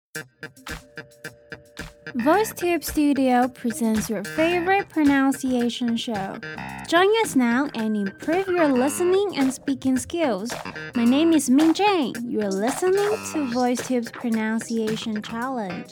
VoiceTube Studio presents your favorite pronunciation show. Join us now and improve your listening and speaking skills. My name is Min Jane. You're listening to VoiceTube's Pronunciation Challenge.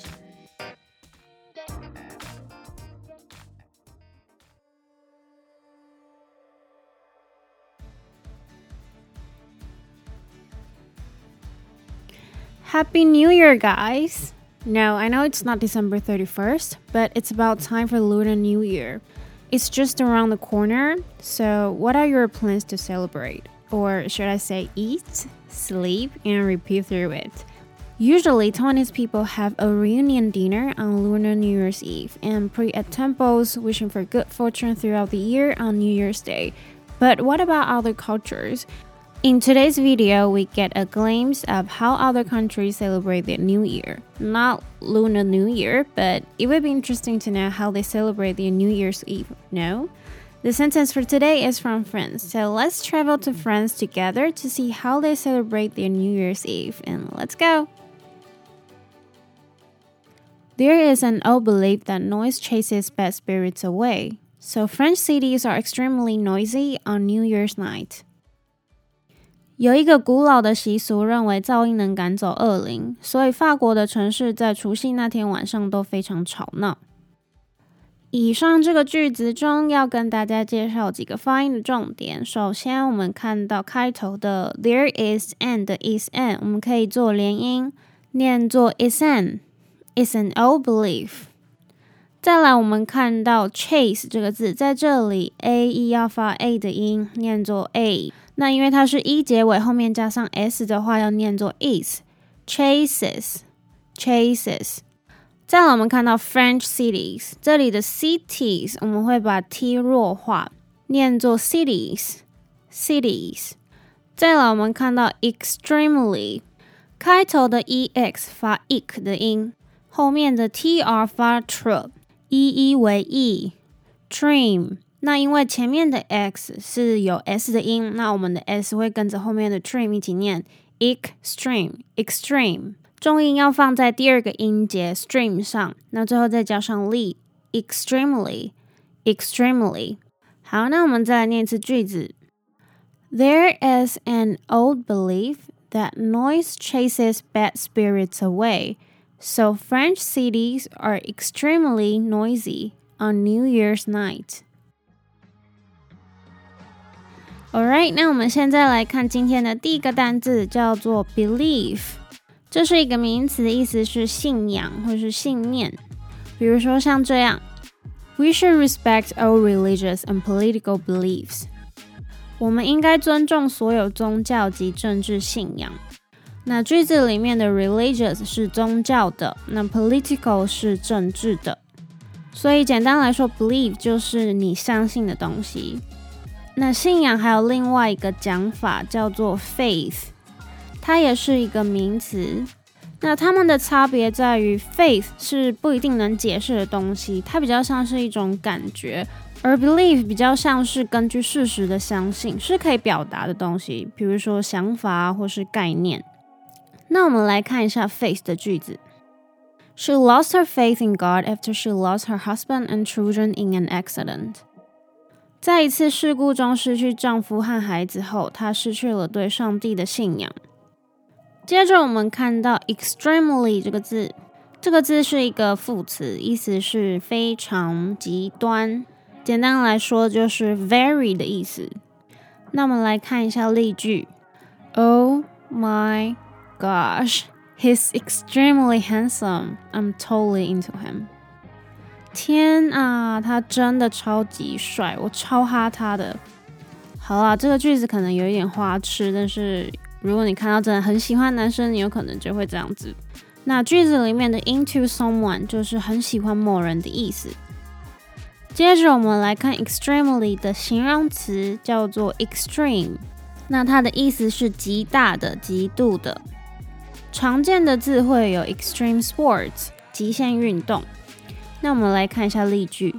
Happy New Year, guys! No, I know it's not December 31st, but it's about time for Lunar New Year. It's just around the corner, so what are your plans to celebrate? Or should I say eat, sleep, and repeat through it? Usually, Taiwanese people have a reunion dinner on Lunar New Year's Eve and pray at temples wishing for good fortune throughout the year on New Year's Day. But what about other cultures? In today's video, we get a glimpse of how other countries celebrate their New Year. Not Lunar New Year, but it would be interesting to know how they celebrate their New Year's Eve, no? The sentence for today is from France, so let's travel to France together to see how they celebrate their New Year's Eve, and let's go! There is an old belief that noise chases bad spirits away, so French cities are extremely noisy on New Year's night. 有一个古老的习俗认为噪音能赶走恶灵，所以法国的城市在除夕那天晚上都非常吵闹。以上这个句子中要跟大家介绍几个发音的重点。首先我们看到开头的 there is an 的 is an 我们可以做连音，念作 is an old belief。再来我们看到 chase 这个字，在这里 a 要发 a 的音，念作 a。那因为它是 e 结尾，后面加上 s 的话，要念作 is chases。再来我们看到 French cities， 这里的 cities 我们会把 t 弱化，念作 cities。再来我们看到 extremely， 开头的 ex 发 ik 的音，后面的 tr 发 tr， 一为 e dream。那因为前面的 x 是有 s 的音，那我们的 s 会跟着后面的 dream 一起念 extreme， 重音要放在第二个音节 stream 上，那最后再加上 ly extremely。 好，那我们再来念一次句子。 There is an old belief that noise chases bad spirits away, so French cities are extremely noisy on New Year's night.Alright， 那我们现在来看今天的第一个单字，叫做 belief。这是一个名词，意思是信仰或是信念。比如说像这样 We should respect all religious and political beliefs。 我们应该尊重所有宗教及政治信仰。那句子里面的 religious 是宗教的，那 political 是政治的。所以简单来说 belief 就是你相信的东西。那信仰还有另外一个讲法叫做 faith， 它也是一个名词。那它们的差别在于 faith 是不一定能解释的东西，它比较像是一种感觉，而 belief 比较像是根据事实的相信，是可以表达的东西，比如说想法或是概念。那我们来看一下 faith 的句子。 She lost her faith in God after she lost her husband and children in an accident。在一次事故中失去丈夫和孩子后，她失去了对上帝的信仰。接着我们看到 extremely 这个字，这个字是一个副词，意思是非常极端，简单来说就是 very 的意思。那我们来看一下例句。 Oh my gosh, he's extremely handsome. I'm totally into him。天啊，他真的超级帅，我超哈他的。好啦，这个句子可能有一点花痴，但是如果你看到真的很喜欢男生，你有可能就会这样子。那句子里面的 into someone 就是很喜欢某人的意思。接着我们来看 extremely 的形容词叫做 extreme， 那它的意思是极大的、极度的。常见的字会有 extreme sports 极限运动。那我们来看一下例句。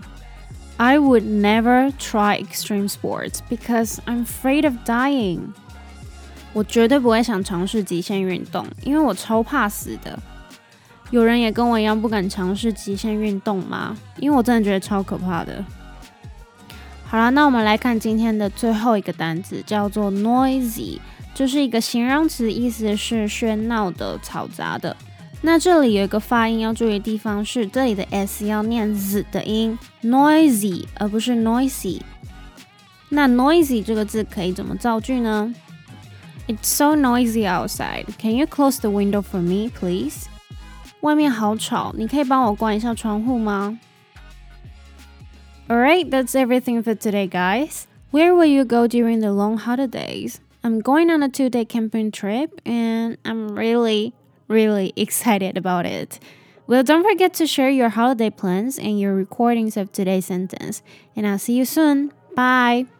I would never try extreme sports because I'm afraid of dying。 我绝对不会想尝试极限运动，因为我超怕死的。 有人也跟我一样不敢尝试极限运动吗？因为我真的觉得超可怕的。好啦，那我们来看今天的最后一个单字，叫做 noisy， 就是一个形容词，意思是喧闹的、嘈杂的。那这里有一个发音要注意的地方是，这里的 s 要念 z 的音 ，noisy 而不是 noisy。那 noisy 这个字可以怎么造句呢？ It's so noisy outside. Can you close the window for me, please? 外面好吵，你可以帮我关一下窗户吗？ Alright, that's everything for today, guys. Where will you go during the long holidays? I'm going on a 2-day camping trip and I'm really excited about it. Well, don't forget to share your holiday plans and your recordings of today's sentence. And I'll see you soon. Bye!